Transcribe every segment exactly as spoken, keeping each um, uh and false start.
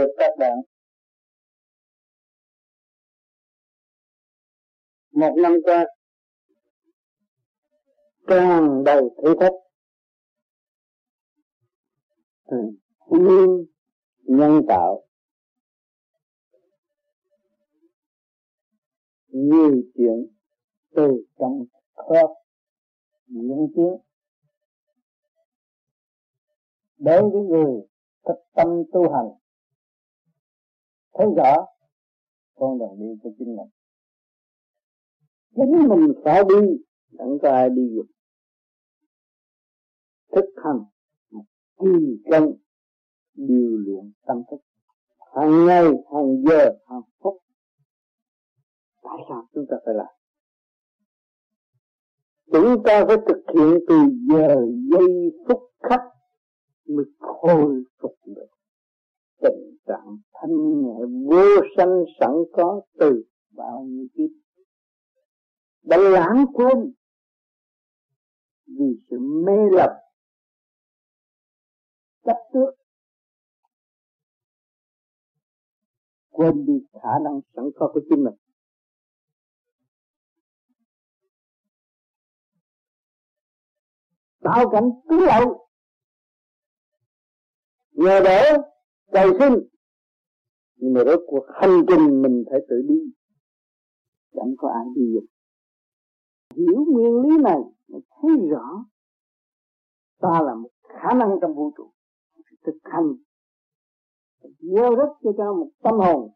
thưa các bạn, một năm qua tràn đầy thử thách từ thiên nhân tạo, nhiều chuyện từ trong khớp diễn tiến. Đối với người thực tâm tu hành, thấy rõ con đường đi của chính mình. Chính mình phải đi, chẳng có ai đi giúp. Thực hành một kỳ cân điều luyện tâm thức, hàng ngày, hàng giờ, hàng phút. Tại sao chúng ta phải làm? Chúng ta phải thực hiện từ giờ giây phút khắc mới khôi phục được tình trạng thanh nhẹ vô sanh sẵn có từ bao nhiêu kiếp đã lãng quên vì sự mê lầm chấp trước, quên đi khả năng sẵn có của chính mình. Tạo cảnh cứu lậu nhờ đỡ cầu sinh, nhưng mà rốt cuộc hành trình mình phải tự đi, chẳng có ai đi giúp. Hiểu nguyên lý này mới thấy rõ ta là một khả năng trong vũ trụ, thực hành gieo rắc cho ta một tâm hồn,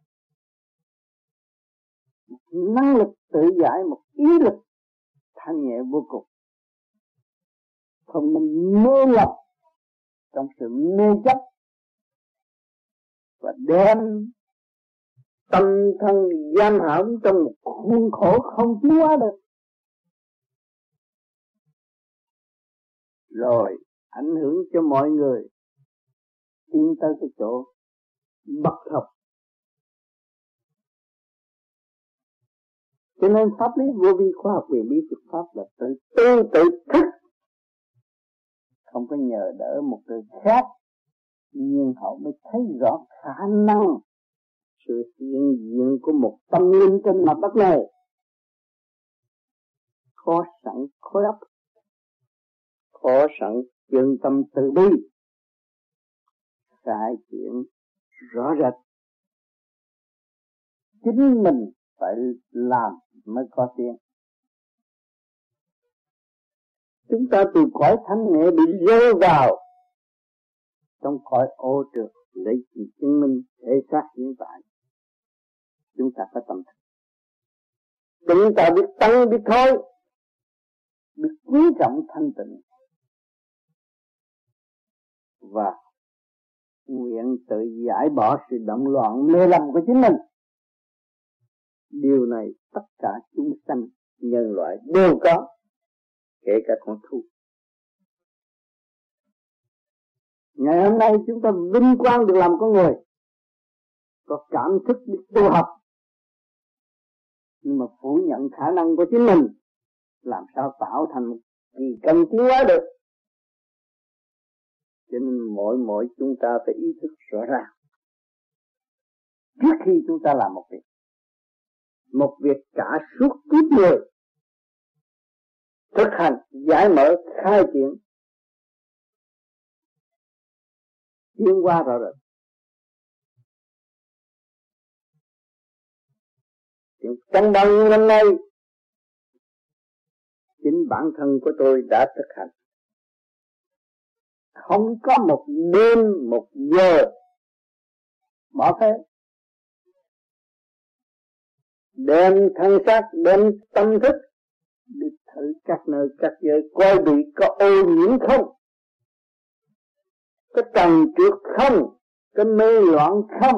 một năng lực tự giải, một ý lực thanh nhẹ vô cùng. Không mình mê lầm trong sự mê chấp và đem tâm thân giam hãm trong một khuôn khổ không tiến hóa được, rồi ảnh hưởng cho mọi người tiến tới cái chỗ bất hợp. Cho nên pháp lý vô vi khoa học quyền bí Phật pháp là tự tư tự thức, không có nhờ đỡ một người khác, nhưng họ mới thấy rõ khả năng sự hiện diện của một tâm linh trên mặt đất này có sẵn khối óc, có sẵn chân tâm từ bi, khai triển rõ rệt. Chính mình phải làm mới có tiền. Chúng ta từ cõi thanh nhẹ bị rơi vào trong cõi ô trượt lấy chỉ chứng minh thể xác hiện tại. Chúng ta có tâm thức, chúng ta biết tăng biết thôi, biết quý trọng thanh tịnh và nguyện tự giải bỏ sự động loạn mê lầm của chính mình. Điều này tất cả chúng sanh nhân loại đều có, kể cả con thú. Ngày hôm nay chúng ta vinh quang được làm con người, có cảm thức biết tu học, nhưng mà phủ nhận khả năng của chính mình, làm sao tạo thành một kỳ công tiến hóa được. Cho nên mỗi mỗi chúng ta phải ý thức rõ ràng trước khi chúng ta làm một việc. Một việc cả suốt kiếp người thực hành, giải mở, khai triển, tiến qua rõ rệt. Trong bao nhiêu năm nay, chính bản thân của tôi đã thực hành. Không có một đêm, một giờ bỏ phép. Đem thân xác, đem tâm thức đi thử các nơi, các giới, coi bị có ô nhiễm không, có trần trượt không, có mê loạn không.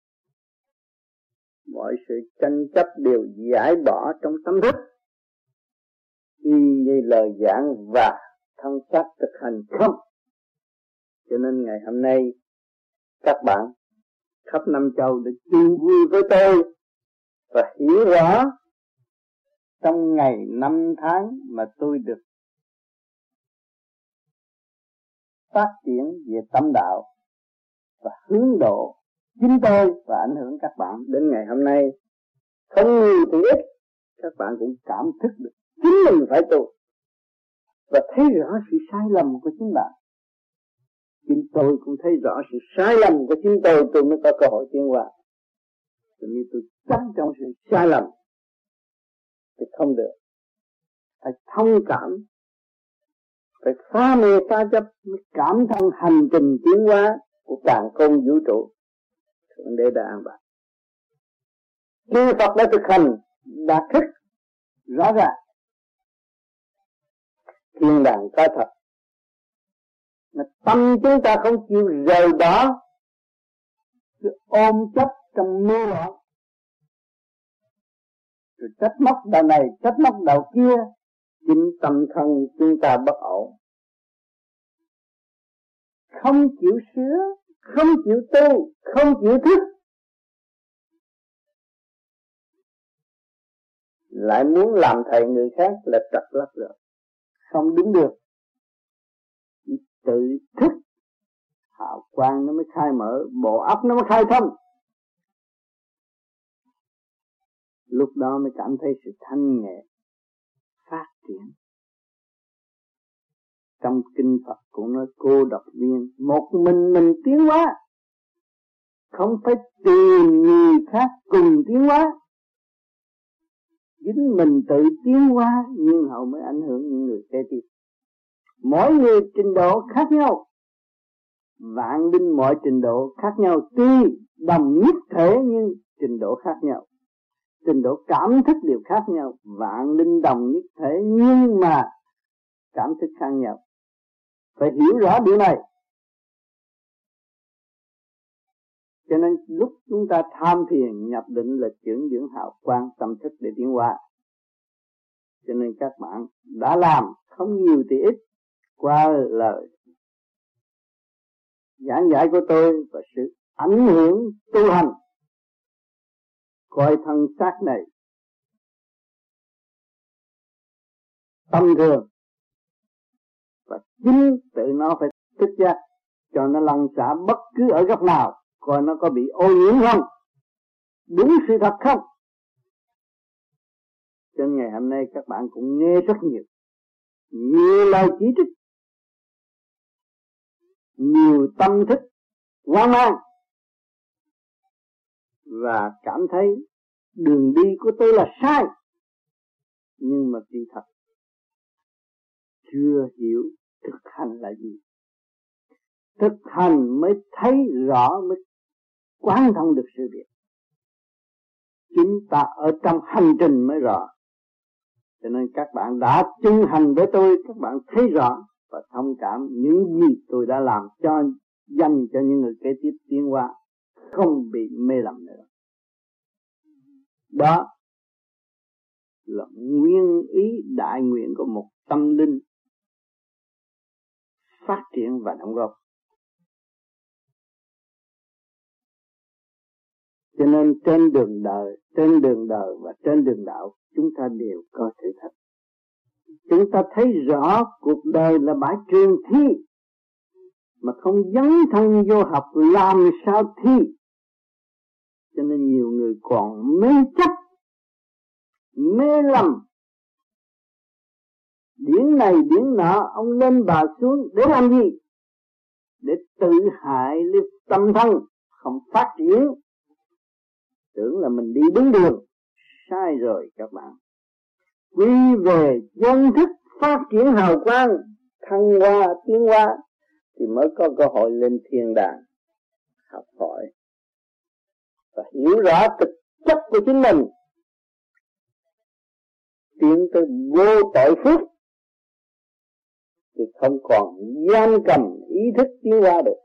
Mọi sự tranh chấp đều giải bỏ trong tâm thức, y như lời giảng và thân xác thực hành không. Cho nên ngày hôm nay các bạn khắp năm châu được chung vui với tôi và hiểu rõ trong ngày năm tháng mà tôi được phát triển về tâm đạo và hướng độ chính tôi và ảnh hưởng các bạn. Đến ngày hôm nay không nhiều thì ít, các bạn cũng cảm thức được chính mình phải tu và thấy rõ sự sai lầm của chính bạn. Chính tôi cũng thấy rõ sự sai lầm của chính tôi, tôi mới có cơ hội tiến hóa. Cho nên tôi chắc trong sự sai lầm thì không được. Phải thông cảm, phải phá mê phá chấp, mới cảm thông hành trình tiến hóa của càn khôn vũ trụ. Thượng Đế đã an bài. Chư Phật đã thực hành, đã thức rõ ràng. Thiên đàng có thật, mà tâm chúng ta không chịu rời đó, cứ ôm chấp trong mê loạn, rồi trách móc đầu này, trách móc đầu kia, chính tâm thân chúng ta bất ổn. Không chịu sửa, không chịu tu, không chịu thức, lại muốn làm thầy người khác là trật lắc rồi, không đứng được. Tự thức, hào quang nó mới khai mở, bộ óc nó mới khai thông. Lúc đó mới cảm thấy sự thanh nhẹ phát triển. Trong kinh Phật cũng nói cô độc viên, một mình mình tiến hóa, không phải tìm người khác cùng tiến hóa. Chính mình tự tiến hóa nhưng hậu mới ảnh hưởng những người kế tiếp. Mỗi người trình độ khác nhau, vạn linh mọi trình độ khác nhau, tuy đồng nhất thể nhưng trình độ khác nhau. Trình độ cảm thức đều khác nhau, vạn linh đồng nhất thể nhưng mà cảm thức khác nhau. Phải hiểu rõ điều này. Cho nên lúc chúng ta tham thiền nhập định là chuyển dưỡng hào quang tâm thức để tiến hóa. Cho nên các bạn đã làm không nhiều thì ít, qua lời giảng giải của tôi và sự ảnh hưởng tu hành, coi thân xác này tâm thường và chính tự nó phải thức giác cho nó lăn xả bất cứ ở góc nào, coi nó có bị ô nhiễm không, đúng sự thật không. Cho nên ngày hôm nay các bạn cũng nghe rất nhiều nhiều lời chỉ trích, nhiều tâm thức hoang mang và cảm thấy đường đi của tôi là sai. Nhưng mà kỳ thật chưa hiểu thực hành là gì. Thực hành mới thấy rõ, mới quán thông được sự việc. Chính ta ở trong hành trình mới rõ. Cho nên các bạn đã chung hành với tôi, các bạn thấy rõ và thông cảm những gì tôi đã làm cho dành cho những người kế tiếp tiến hóa, không bị mê lầm nữa. Đó là nguyên ý đại nguyện của một tâm linh phát triển và đóng góp. Cho nên trên đường đời, trên đường đời và trên đường đạo, chúng ta đều có thử thách. Chúng ta thấy rõ cuộc đời là bãi trường thi, mà không dấn thân vô học làm sao thi. Cho nên nhiều người còn mê chấp, mê lầm. Điển này điển nọ, ông lên bà xuống để làm gì? Để tự hại lên tâm thân, không phát triển. Tưởng là mình đi đúng đường, sai rồi các bạn. Quy về chân thức phát triển hào quang, thăng hoa, tiến hóa thì mới có cơ hội lên thiên đàng học hỏi và hiểu rõ thực chất của chính mình, tiến tới vô tội phước thì không còn giam cầm ý thức tiến hóa được.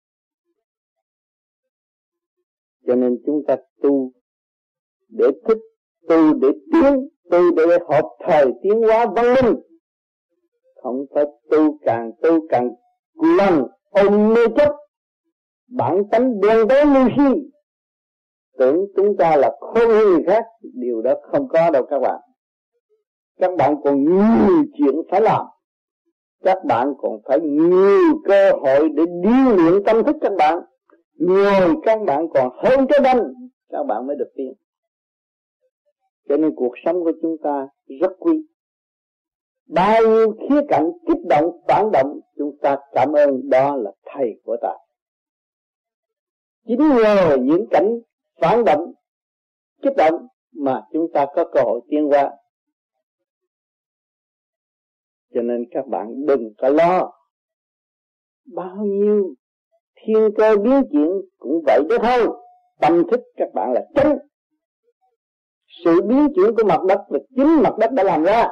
Cho nên chúng ta tu để thức, tu để tiến, tu để hợp thời tiến hóa văn minh, không phải tu càng tu càng lần ôm mê chấp bản tánh đen tối ngu si, tưởng chúng ta là khôn hơn người khác. Điều đó không có đâu các bạn. Các bạn còn nhiều chuyện phải làm, các bạn còn phải nhiều cơ hội để điêu luyện tâm thức các bạn. Ngồi các bạn còn hơn trái banh, các bạn mới được tiến. Cho nên cuộc sống của chúng ta rất quý. Bao nhiêu khía cạnh kích động, phản động, chúng ta cảm ơn đó là thầy của ta. Chính nhờ những cảnh phản động, kích động mà chúng ta có cơ hội tiến qua. Cho nên các bạn đừng có lo. Bao nhiêu thiên cơ biến chuyển cũng vậy đó thôi. Tâm thức các bạn là chính. Sự biến chuyển của mặt đất là chính mặt đất đã làm ra.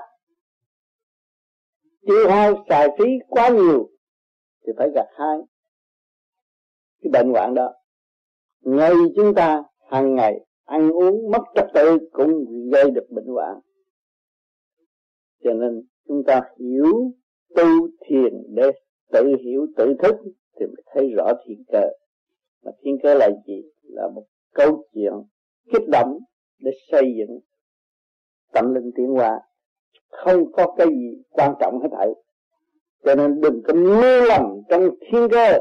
Tiêu hao xài phí quá nhiều thì phải gặt hái cái bệnh hoạn đó. Ngay chúng ta hàng ngày ăn uống mất trật tự cũng gây được bệnh hoạn. Cho nên chúng ta hiểu tu thiền để tự hiểu tự thức thì mới thấy rõ thiên cơ. Mà thiên cơ là gì? Là một câu chuyện kích động để xây dựng tâm linh tiến hóa. Không có cái gì quan trọng hết thảy. Cho nên đừng có mê lầm trong thiên cơ.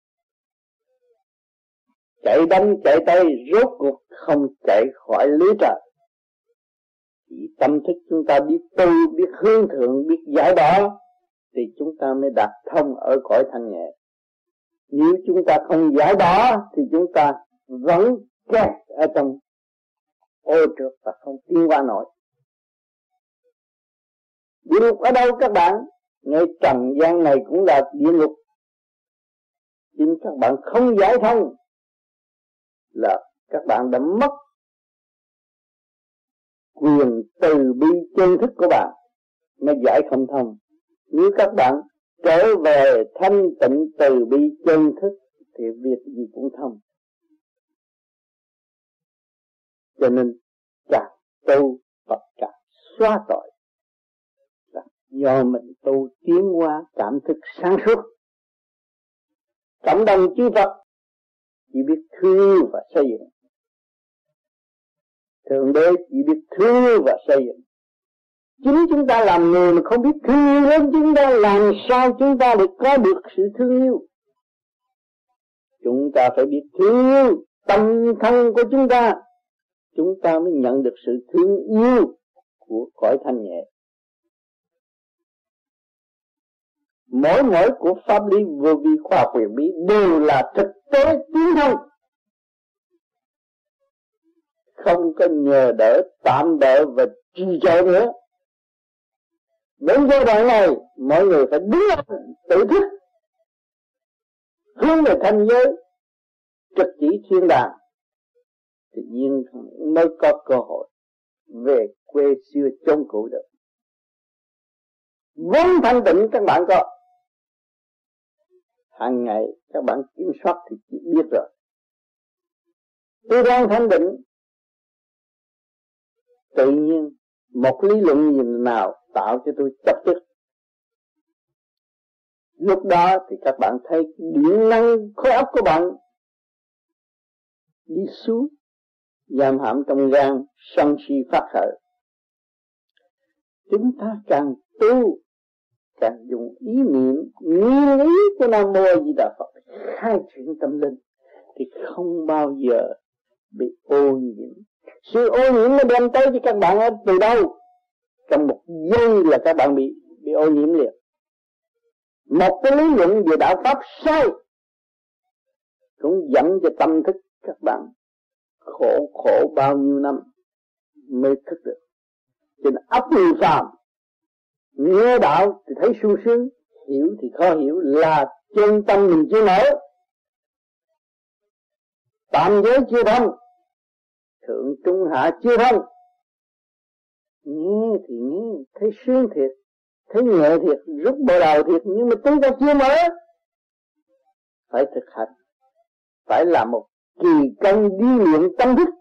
Chạy đâm chạy tay rốt cuộc không chạy khỏi lưới trời. Chỉ tâm thức chúng ta biết tu, biết hướng thượng, biết giải bỏ thì chúng ta mới đạt thông ở cõi thanh nhẹ. Nếu chúng ta không giải bỏ thì chúng ta vẫn kẹt ở trong ô trượt và không tiến qua nổi. Địa ngục ở đâu các bạn? Ngay trần gian này cũng là địa ngục. Chính các bạn không giải thông là các bạn đã mất quyền từ bi chân thức của bạn, mới giải không thông. Nếu các bạn trở về thanh tịnh từ bi chân thức thì việc gì cũng thông. Cho nên càng tu Phật càng xóa tội. Do mình tu tiến hóa cảm thức sáng suốt. Cộng đồng chư Phật chỉ biết thương và xây dựng. Thượng Đế chỉ biết thương và xây dựng. Chính chúng ta làm người mà không biết thương yêu lớn chúng ta, làm sao chúng ta được có được sự thương yêu? Chúng ta phải biết thương yêu tâm thân của chúng ta, chúng ta mới nhận được sự thương yêu của cõi thanh nhẹ. Mỗi mỗi của pháp lý vô vi khoa học quyền bí đều là thực tế tiến thông. Không có nhờ đỡ, tạm đỡ và trì trợ nữa. Đến giai đoạn này, mọi người phải đứng lên, tự thức, hướng về thanh giới, trực chỉ thiên đàng, thì nhiên mới có cơ hội về quê xưa chốn cũ được. Vốn thanh tịnh các bạn có, hàng ngày các bạn kiểm soát thì chỉ biết rồi. Tôi đang thanh định, tự nhiên một lý luận gì nào tạo cho tôi chấp tức. Lúc đó thì các bạn thấy điện năng khối óc của bạn đi xuống, giam hãm trong gan, sân si phát khởi. Chúng ta càng tu, càng dùng ý niệm nguyên ý của Nam Mô A Di Đà Phật khai triển tâm linh thì không bao giờ bị ô nhiễm. Sự ô nhiễm nó đem tới cho các bạn ở từ đâu? Trong một giây là các bạn bị bị ô nhiễm liền. Một cái lý luận về đạo pháp sai cũng dẫn cho tâm thức các bạn khổ khổ bao nhiêu năm mới thức được. Cho nên ấp người phàm nghe đạo thì thấy sung sướng, hiểu thì khó hiểu, là chân tâm mình chưa mở. Tạm giới chưa thông, thượng trung hạ chưa thông. Nghe thì nghe, thấy sướng thiệt, thấy nhẹ thiệt, rút bộ đầu thiệt, nhưng mà chúng ta chưa mở. Phải thực hành, phải làm một kỳ công đi luyện tâm thức.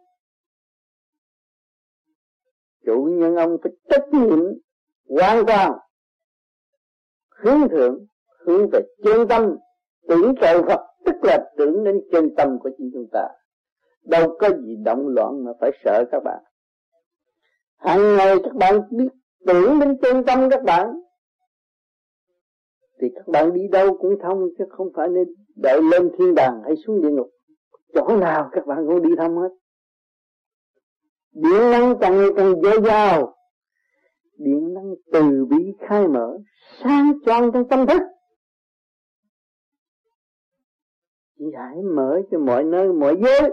Chủ nhân ông phải trách nhiệm hoàn toàn, hướng thượng, hướng về chân tâm, tưởng trời Phật, tức là tưởng đến chân tâm của chính chúng ta. Đâu có gì động loạn mà phải sợ các bạn. Hàng ngày các bạn biết tưởng đến chân tâm các bạn thì các bạn đi đâu cũng thông, chứ không phải nên đợi lên thiên đàng hay xuống địa ngục. chỗ nào các bạn cũng đi thăm hết. Điện năng càng ngày càng dồi dào, điện năng từ bi khai mở, sáng choang trong tâm thức, giải mở cho mọi nơi mọi giới.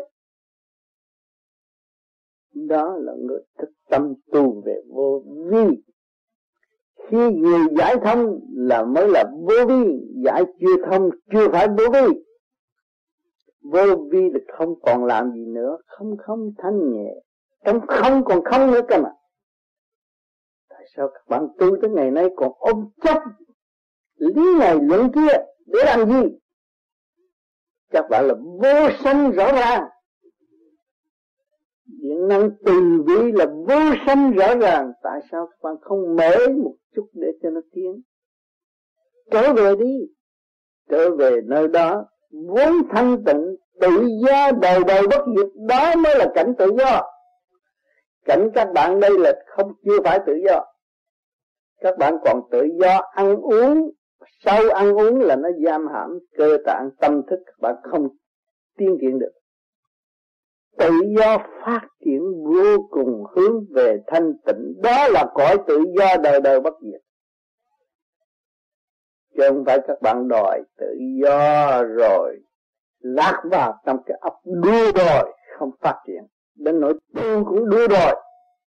Đó là người thức tâm tu về vô vi. Khi người giải thông là mới là vô vi, giải chưa thông chưa phải vô vi. Vô vi là không còn làm gì nữa, không không thanh nhẹ, trong không còn không nữa cơ mà. Tại sao các bạn tu tới ngày nay còn ôm chấp lý này luận kia để làm gì? Các bạn là vô sanh rõ ràng. Điện năng từ bi là vô sanh rõ ràng. Tại sao các bạn không mở một chút để cho nó tiến? Trở về đi. Trở về nơi đó vốn thanh tịnh, tự do đời đời bất diệt. Đó mới là cảnh tự do. Cảnh các bạn đây là không chưa phải tự do. Các bạn còn tự do ăn uống. Sau ăn uống là nó giam hãm cơ tạng tâm thức, các bạn không tiến triển được. Tự do phát triển vô cùng hướng về thanh tịnh. Đó là cõi tự do đời đời bất diệt. Chứ không phải các bạn đòi tự do rồi lạc vào trong cái ấp đua đòi không phát triển. Đến nỗi tu cũng đua đòi.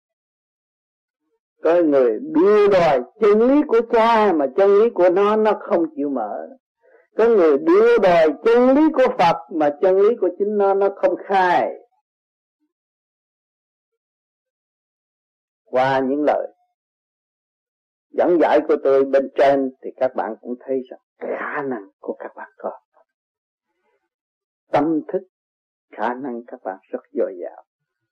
Có người đua đòi chân lý của cha mà chân lý của nó nó không chịu mở. Có người đua đòi chân lý của Phật mà chân lý của chính nó nó không khai. Qua những lời dẫn giải của tôi bên trên thì các bạn cũng thấy rằng khả năng của các bạn có. Tâm thức, khả năng các bạn rất dồi dào.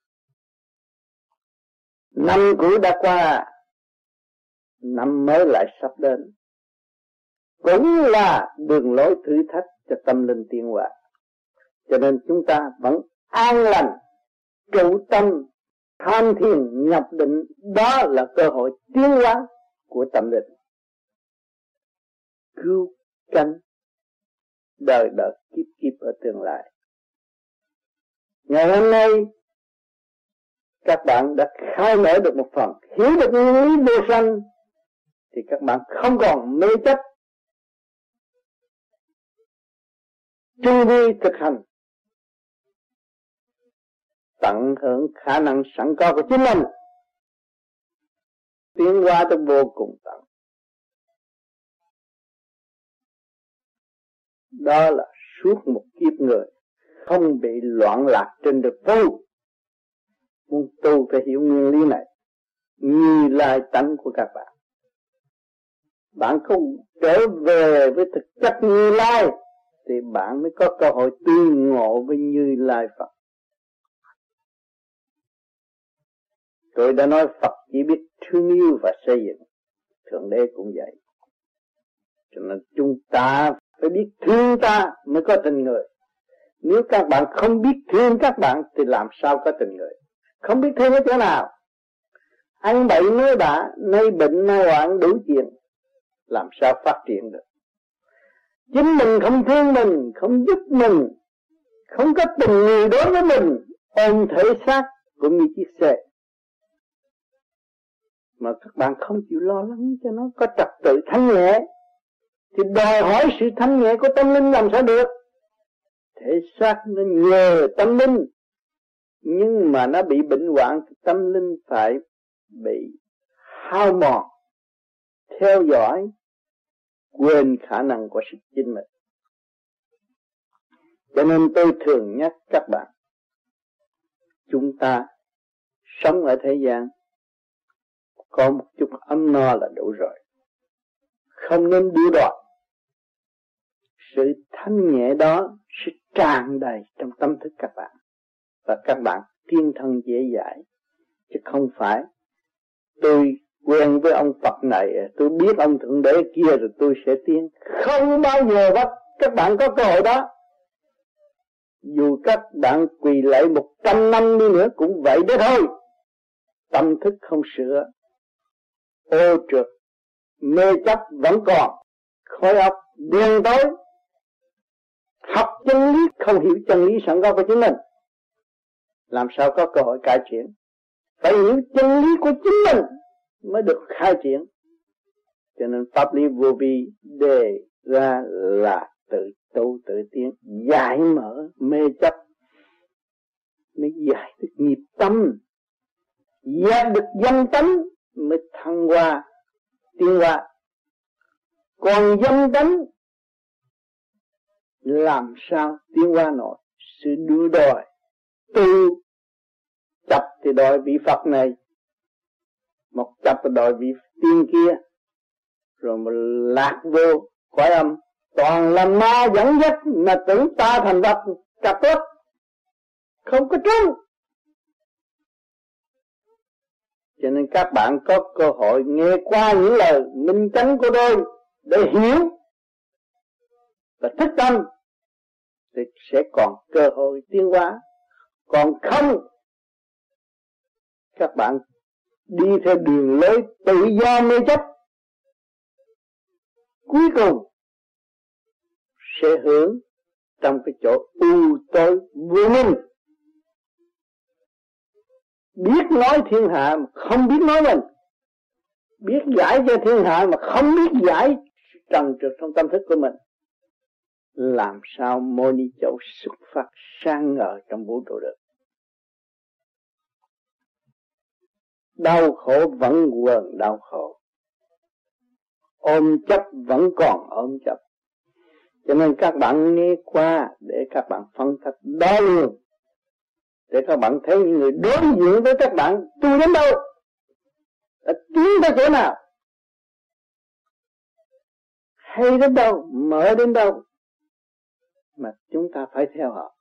Năm cũ đã qua, năm mới lại sắp đến. Cũng là đường lối thử thách cho tâm linh tiến hóa. Cho nên chúng ta vẫn an lành, trụ tâm, tham thiền, nhập định. Đó là cơ hội tiến hóa của tâm linh. Cứu cánh đời đời kiếp kiếp ở tương lai. Ngày hôm nay các bạn đã khai mở được một phần, hiểu được nguyên lý vô sanh, thì các bạn không còn mê chấp, chung vui thực hành, tận hưởng khả năng sẵn có của chính mình, tiến hóa tới vô cùng tận. Đó là suốt một kiếp người không bị loạn lạc trên được tu. Muốn tu phải hiểu nguyên lý này, Như Lai tánh của các bạn. Bạn không trở về với thực chất Như Lai thì bạn mới có cơ hội tương ngộ với Như Lai Phật. Tôi đã nói Phật chỉ biết thương yêu và xây dựng, Thượng Đế cũng vậy. Cho nên chúng ta phải biết thương ta mới có tình người. Nếu các bạn không biết thương các bạn thì làm sao có tình người? Không biết thương ở chỗ nào? Ăn bậy nói bạ, nay bệnh nay hoạn đủ chuyện, làm sao phát triển được? Chính mình không thương mình, không giúp mình, không có tình người đối với mình, ôm thể xác cũng như chiếc xe. Mà các bạn không chịu lo lắng cho nó có trật tự thanh nhẹ, thì đòi hỏi sự thanh nhẹ của tâm linh làm sao được? Thể xác nó nhờ tâm linh, nhưng mà nó bị bệnh hoạn, tâm linh phải bị hao mòn, theo dõi, quên khả năng của sự chính mình. Cho nên tôi thường nhắc các bạn, chúng ta sống ở thế gian có một chút ấm no là đủ rồi, không nên đua đòi. Sự thanh nhẹ đó sẽ tràn đầy trong tâm thức các bạn, và các bạn tiên thân dễ dãi. Chứ không phải tôi quen với ông Phật này, tôi biết ông Thượng Đế kia rồi tôi sẽ tiến. Không bao giờ bắt các bạn có cơ hội đó. Dù các bạn quỳ lạy một trăm năm đi nữa cũng vậy đó thôi. Tâm thức không sửa, ô trượt, mê chấp vẫn còn, khối óc đen tối. Học chân lý, không hiểu chân lý sẵn có của chính mình, làm sao có cơ hội cải triển? Phải hiểu chân lý của chính mình mới được khai triển. Cho nên pháp lý vô vi đề ra là tự tu tự tiến, giải mở mê chấp, mới giải được nghiệp tâm, giải được dâm tánh mới thăng hoa tiến hóa. Còn dâm tánh làm sao tiến hóa nổi? Sự đua đòi tu chấp thì đòi vị Phật này, một chấp thì đòi vị tiên kia, rồi mà lạc vô cõi âm, toàn là ma dẫn dắt, mà tưởng ta thành Phật cặp tốt, không có trúng. Cho nên các bạn có cơ hội nghe qua những lời minh chánh của tôi để hiểu và thức tâm thì sẽ còn cơ hội tiến hóa. Còn không, các bạn đi theo đường lối tự do mê chấp, cuối cùng sẽ hưởng trong cái chỗ u tối vô minh. Biết nói thiên hạ mà không biết nói mình, biết giải cho thiên hạ mà không biết giải trần trượt trong tâm thức của mình, làm sao Mô Ni Châu xuất phát sang ngời trong vũ trụ được? Đau khổ vẫn quần đau khổ, ôm chấp vẫn còn ôm chấp. Cho nên các bạn nghe qua để các bạn phân tích đo lường, để các bạn thấy những người đối diện với các bạn tu đến đâu, đã tiến tới chỗ nào, hay đến đâu, mở đến đâu, mà chúng ta phải theo họ.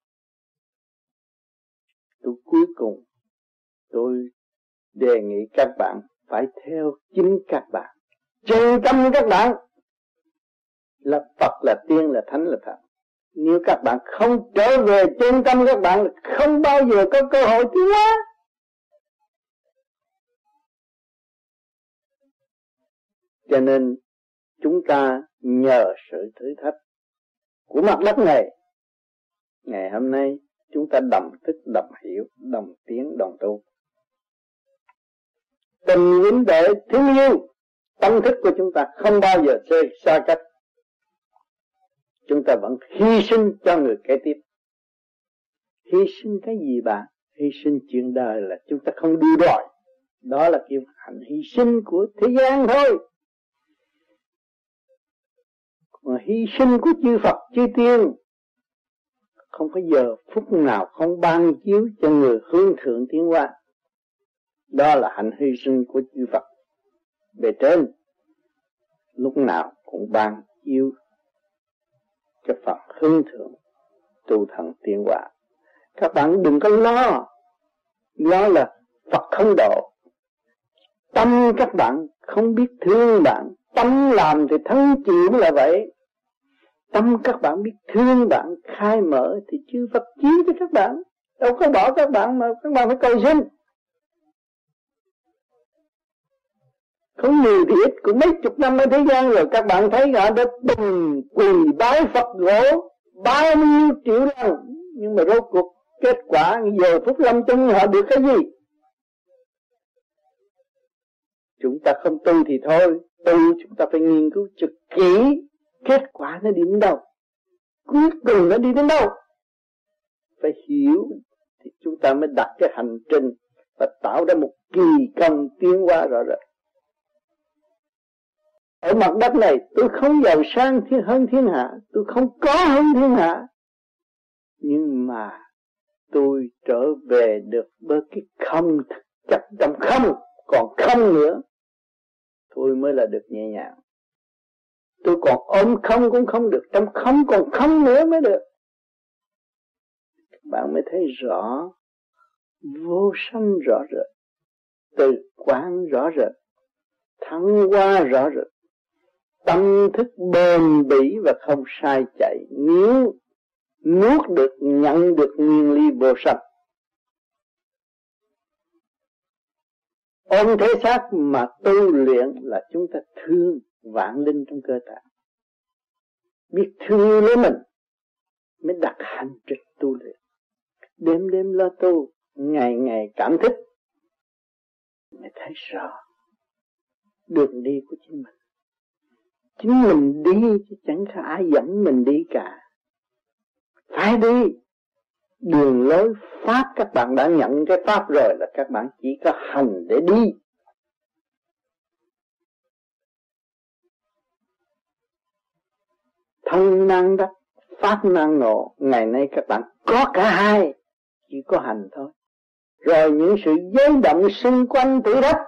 Tôi cuối cùng tôi đề nghị các bạn phải theo chính các bạn, chân tâm các bạn là Phật, là Tiên, là Thánh, là Thần. Nếu các bạn không trở về chân tâm các bạn là không bao giờ có cơ hội tiến hóa. Cho nên chúng ta nhờ sự thử thách của mặt đất này, ngày hôm nay chúng ta đồng thức, đồng hiểu, đồng tiến, đồng tu. Tình huynh đệ thương yêu, tâm thức của chúng ta không bao giờ xa cách. Chúng ta vẫn hy sinh cho người kế tiếp. Hy sinh cái gì bạn? Hy sinh chuyện đời là chúng ta không đua đòi. Đó là kiểu hạnh hy sinh của thế gian thôi. Mà hy sinh của chư Phật, chư Tiên không có giờ phút nào không ban chiếu cho người hướng thượng tiến hóa. Đó là hạnh hy sinh của chư Phật bề trên, lúc nào cũng ban chiếu cho Phật hướng thượng tu thần tiến hóa. Các bạn đừng có lo, lo là Phật không độ. Tâm các bạn không biết thương bạn, tâm làm thì thân chịu là vậy. Tâm các bạn biết thương bạn, khai mở thì chư Phật chiếu cho các bạn. Đâu có bỏ các bạn mà các bạn phải cầu xin. Không nhiều thì ít, cũng mấy chục năm ở thế gian rồi các bạn thấy họ đã từng quỳ bái Phật gỗ bao nhiêu triệu lần, nhưng mà rốt cuộc kết quả giờ phút lâm chung họ được cái gì? Chúng ta không tu thì thôi, tu chúng ta phải nghiên cứu trực kỹ kết quả nó đi đến đâu, cuối cùng nó đi đến đâu, phải hiểu thì chúng ta mới đặt cái hành trình và tạo ra một kỳ công tiến hóa rõ rệt. Ở mặt đất này tôi không giàu sang thiên hơn thiên hạ, tôi không có hơn thiên hạ, nhưng mà tôi trở về được với cái không thực chất trong không, còn không nữa tôi mới là được nhẹ nhàng. Tôi còn ôm không cũng không được, trong không còn không nữa mới được. Các bạn mới thấy rõ vô sanh rõ rệt, từ quán rõ rệt, thăng hoa rõ rệt, tâm thức bền bỉ và không sai chạy. Nếu nuốt được, nhận được nguyên lý vô sanh, ôm thể xác mà tu luyện là chúng ta thương vạn linh trong cơ thể, biết thương lấy mình mới đặt hành trình tu luyện. Đêm đêm lo tu, ngày ngày cảm thức, mới thấy rõ đường đi của chính mình. Chính mình đi chứ chẳng có ai dẫn mình đi cả. Phải đi. Đường lối pháp các bạn đã nhận cái pháp rồi, là các bạn chỉ có hành để đi. Thân năng đắc, pháp năng ngộ. Ngày nay các bạn có cả hai, chỉ có hành thôi. Rồi những sự dấy động xung quanh tự đất,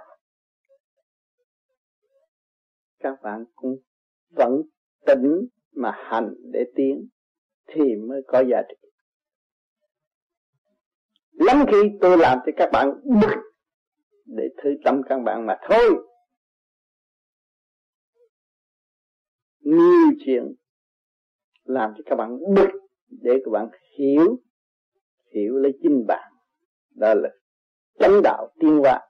các bạn cũng vẫn tỉnh mà hành để tiến, thì mới có giá trị. Lắm khi tôi làm cho các bạn bực để thử tâm các bạn mà thôi. Nhiều chuyện làm cho các bạn bực để các bạn hiểu, hiểu lấy chính bạn. Đó là chánh đạo tiến hóa.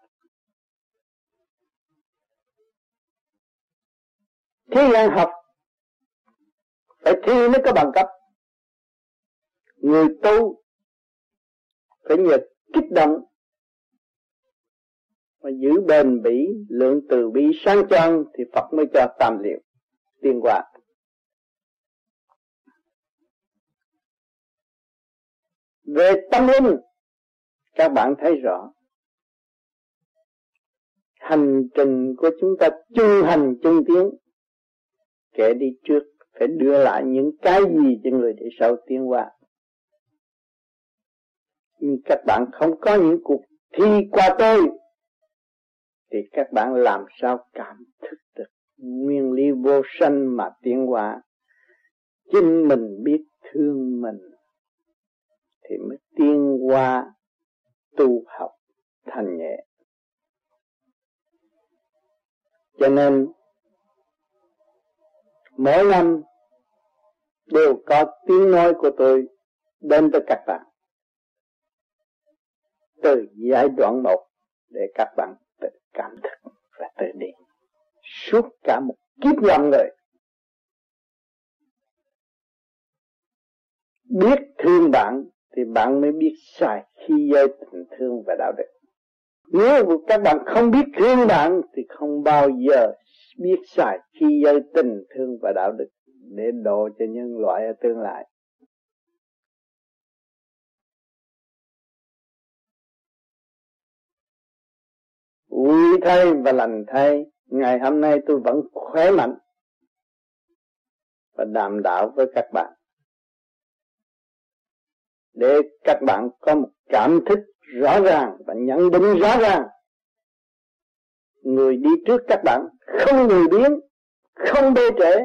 Thế gian học phải thi mới có bằng cấp. Người tu phải nhờ kích động mà giữ bền bỉ, lượng từ bi sáng choang thì Phật mới cho tam liệu tiến hóa. Về tâm linh, các bạn thấy rõ hành trình của chúng ta chung hành chung tiến. Kẻ đi trước phải đưa lại những cái gì cho người đi sau tiến hóa. Nhưng các bạn không có những cuộc thi qua tôi, thì các bạn làm sao cảm thức được nguyên lý vô sanh mà tiến hóa. Chính mình biết thương mình thì mới tiến hóa tu học thành nhẹ. Cho nên mỗi năm đều có tiếng nói của tôi đến tới các bạn, từ giai đoạn một để các bạn tự cảm thức và tự đi suốt cả một kiếp làm người. Biết thương bạn thì bạn mới biết xài khi giới tình thương và đạo đức. Nếu các bạn không biết thương bạn thì không bao giờ biết xài khi giới tình thương và đạo đức để độ cho nhân loại ở tương lai. Vui thay và lành thay, ngày hôm nay tôi vẫn khỏe mạnh và đàm đạo với các bạn, để các bạn có một cảm thức rõ ràng và nhận định rõ ràng. Người đi trước các bạn không lười biếng, không bê trễ,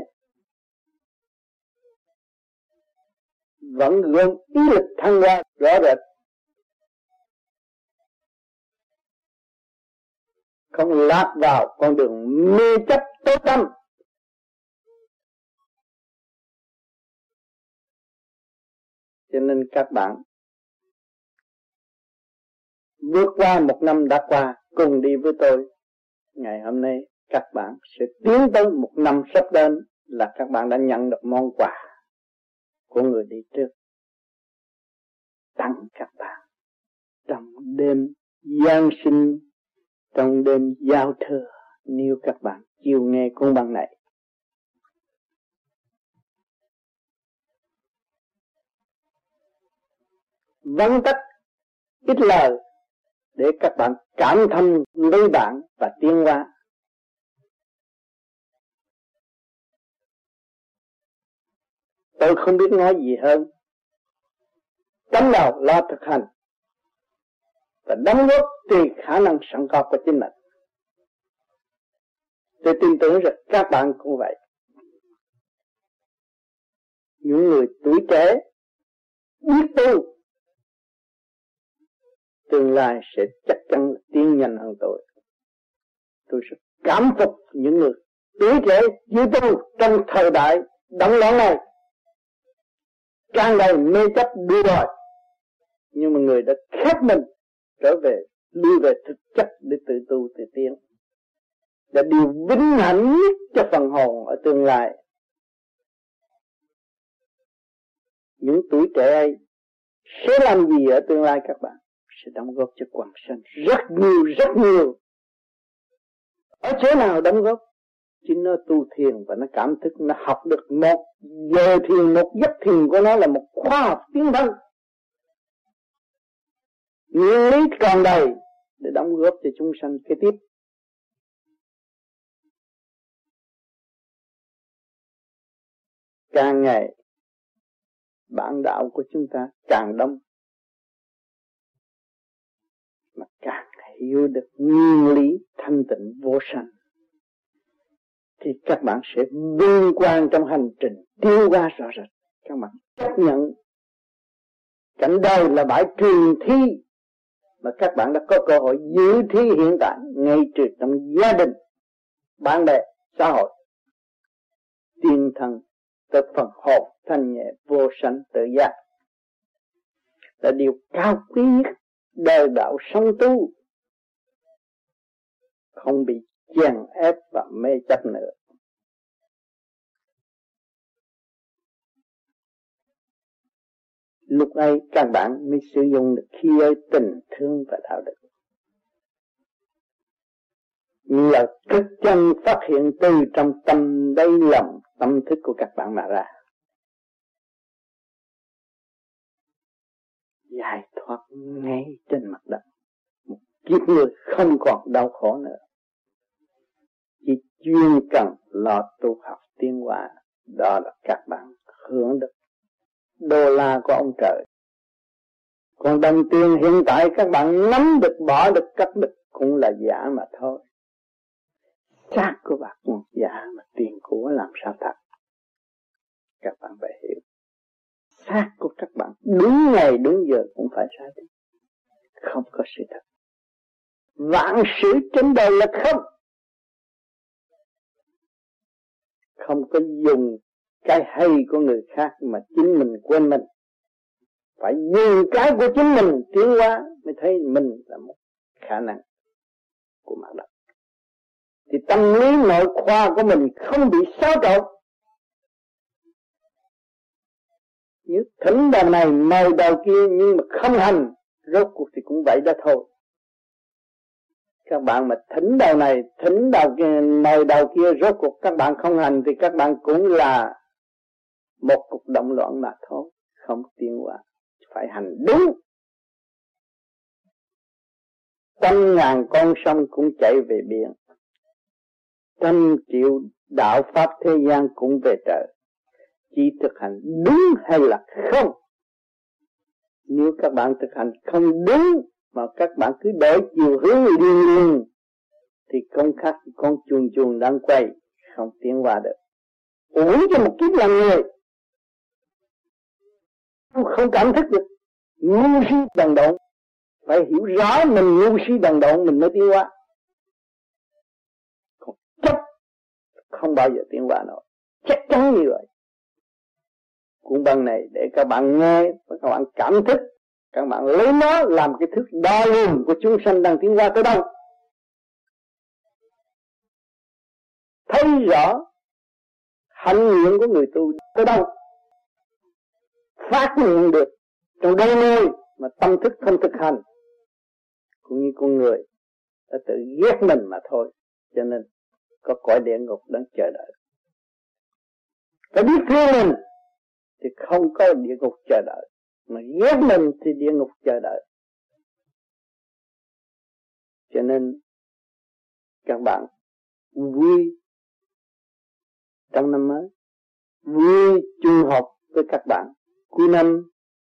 vẫn luôn ý lực thăng hoa rõ rệt, không lạc vào con đường mê chấp tối tăm. Cho nên các bạn vượt qua một năm đã qua, cùng đi với tôi. Ngày hôm nay các bạn sẽ tiến tới một năm sắp đến, là các bạn đã nhận được món quà của người đi trước, tặng các bạn trong đêm Giáng sinh, trong đêm giao thừa, nếu các bạn chịu nghe cuốn băng này. Vắn tắt ít lời để các bạn cảm thông lấy bạn và tiến hóa. Tôi không biết nói gì hơn. Cắm đầu lo thực hành và đóng góp tùy khả năng sẵn có của chính mình. Tôi tin tưởng rằng các bạn cũng vậy. Những người tuổi trẻ biết tu, tương lai sẽ chắc chắn tiến nhanh hơn tôi. Tôi sẽ cảm phục những người tuổi trẻ chưa tu trong thời đại động loạn này, tràn đầy mê chấp đua đòi, nhưng mà người đã khép mình trở về, lui về thực chất để tự tu tự tiến, là điều vinh hạnh nhất cho phần hồn ở tương lai. những tuổi trẻ ấy sẽ làm gì ở tương lai các bạn? Sẽ đóng góp cho quần sanh rất nhiều, rất nhiều. Ở chỗ nào đóng góp? Chính nó tu thiền và nó cảm thức, nó học được một giờ thiền, một giấc thiền của nó là một khoa học tiến thân. Nguyên lý tròn đầy để đóng góp cho chúng sanh kế tiếp. Càng ngày bản đạo của chúng ta càng đông, mà càng hiểu được nguyên lý thanh tịnh vô sanh, thì các bạn sẽ vinh quang trong hành trình tiến hóa rõ rệt. Các bạn chấp nhận cảnh đời là bãi trường thi, mà các bạn đã có cơ hội giữ thi hiện tại ngay từ trong gia đình, bạn bè, xã hội. Tiên thần tới phần hồn thanh nhẹ vô sanh tự giác là điều cao quý nhất đời đạo sống tu, không bị chèn ép và mê chấp nữa. Lúc ấy các bạn mới sử dụng được khí giới tình thương và đạo đức, là cực chân phát hiện từ trong tâm đáy lòng tâm thức của các bạn mà ra, giải thoát ngay trên mặt đất. Một kiếp người không còn đau khổ nữa, chỉ chuyên cần lo tu học tiến hóa. Đó là các bạn hưởng được đô la của ông trời. Còn đồng tiền hiện tại các bạn nắm được, bỏ được, cắt được cũng là giả mà thôi. Xác của bạn cũng giả, mà tiền của làm sao thật? Các bạn phải hiểu. Xác của các bạn đúng ngày đúng giờ cũng phải ra đi, không có sự thật. Vạn sự trên đời là không. Không có dùng cái hay của người khác mà chính mình quên mình. Phải dùng cái của chính mình tiến hóa mới thấy mình là một khả năng của mặt đất. Thì tâm lý nội khoa của mình không bị xáo trộn. Như thỉnh đầu này mời đầu kia, nhưng mà không hành, rốt cuộc thì cũng vậy đó thôi. Các bạn mà thỉnh đầu này, thỉnh đầu kia, mời đầu kia, rốt cuộc các bạn không hành thì các bạn cũng là một cuộc động loạn mà thôi, không tiến hóa. Phải hành đúng. Trăm ngàn con sông cũng chảy về biển, trăm triệu đạo pháp thế gian cũng về trời. Chỉ thực hành đúng hay là không. Nếu các bạn thực hành không đúng mà các bạn cứ đổi chiều hướng liên liên thì không khác con chuồn chuồn đang quay, không tiến hóa được. Uổng cho một kiếp làm người, không cảm thức được ngu si đần độn. Phải hiểu rõ mình ngu si đần độn mình mới tiến hóa. Còn chấp không bao giờ tiến hóa nổi, chắc chắn như vậy. Cuốn băng này để các bạn nghe và các bạn cảm thức, các bạn lấy nó làm cái thước đo lường của chúng sanh đang tiến hóa tới đâu. Thấy rõ hạnh nguyện của người tu tới đâu, phát nguyện được trong đôi nơi mà tâm thức không thực hành, cũng như con người đã tự ghét mình mà thôi. Cho nên có cõi địa ngục đang chờ đợi. Phải biết thương mình thì không có địa ngục chờ đợi, mà ghét mình thì địa ngục chờ đợi. Cho nên các bạn vui trong năm mới, vui chung học với các bạn cuối năm,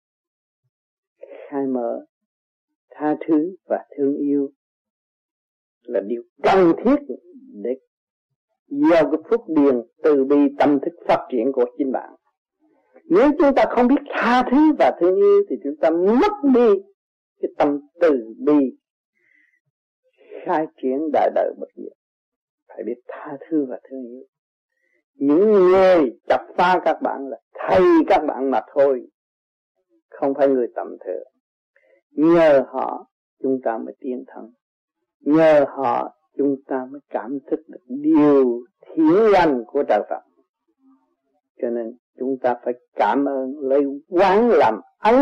khai mở tha thứ và thương yêu là điều cần thiết để gieo cái phúc điền từ bi tâm thức phát triển của chính bạn. Nếu chúng ta không biết tha thứ và thương yêu thì chúng ta mất đi cái tâm từ bi khai triển đại đời bất diệt. Phải biết tha thứ và thương yêu. Những người chọc phá các bạn là thầy các bạn mà thôi, không phải người tầm thường. Nhờ họ chúng ta mới tiến thân, nhờ họ chúng ta mới cảm thức được điều thiện lành của trời Phật. Cho nên chúng ta phải cảm ơn lấy quán làm ân.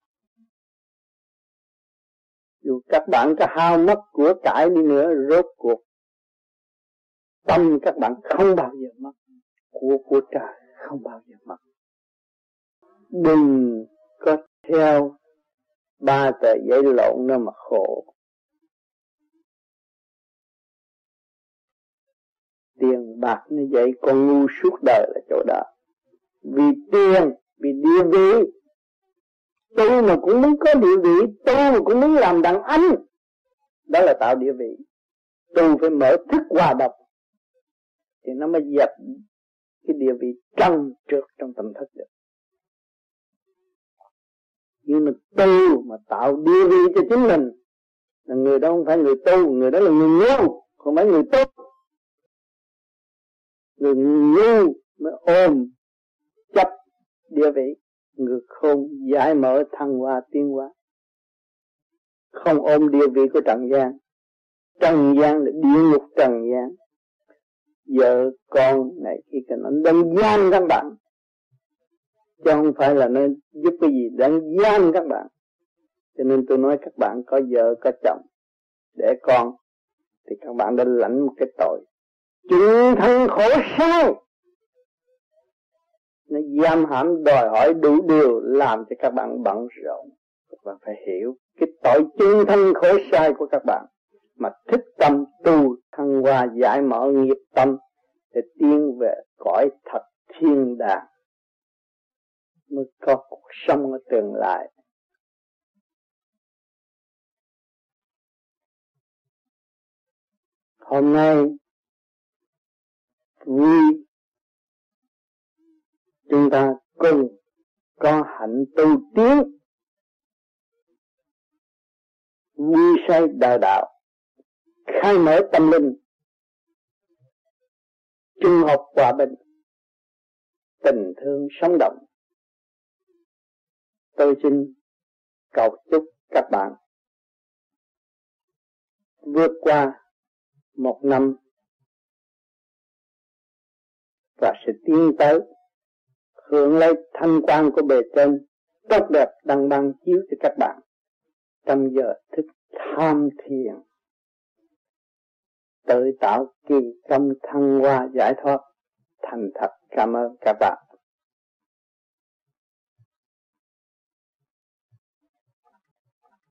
Dù các bạn có hao mất của cải đi nữa, rốt cuộc tâm các bạn không bao giờ mất, của của trời không bao giờ mất. Đừng có theo ba tờ giấy lộn nữa mà khổ. Tiền bạc như vậy con ngu suốt đời là chỗ đó. Vì tiền, vì địa vị. Tôi mà cũng muốn có địa vị, tôi mà cũng muốn làm đàn anh. Đó là tạo địa vị. Tôi phải mở thức hòa độc thì nó mới dẹp cái địa vị trăng trượt trong tâm thức được. Nhưng mà tu mà tạo địa vị cho chính mình, là người đó không phải người tu, người đó là người ngu, không phải người tu. Người ngu mới ôm chấp địa vị, người khôn giải mở thăng hoa tiến hóa, không ôm địa vị của trần gian. Trần gian là địa ngục trần gian. Vợ con này khi cần nó đang gian các bạn, chứ không phải là nó giúp cái gì, đang gian các bạn. Cho nên tôi nói các bạn có vợ có chồng để con thì các bạn đã lãnh một cái tội chúng thân khổ sao. Nó giam hãm đòi hỏi đủ điều, làm cho các bạn bận rộn. Các bạn phải hiểu cái tội chung thân khổ sai của các bạn, mà thức tâm tu thăng hoa giải mở nghiệp tâm để tiến về cõi thật thiên đàng, mới có cuộc sống ở tương lai. Hôm nay vui chúng ta cùng có hạnh tu tiến, vui say đời đạo, khai mở tâm linh, chung học hòa bình, tình thương sống động. Tôi xin cầu chúc các bạn vượt qua một năm và sẽ tiến tới hưởng lấy thanh quan của bề trên tốt đẹp đăng đăng chiếu cho các bạn trong giờ thức tham thiền, tự tạo kỳ công thăng hoa giải thoát. Thành thật cảm ơn các bạn.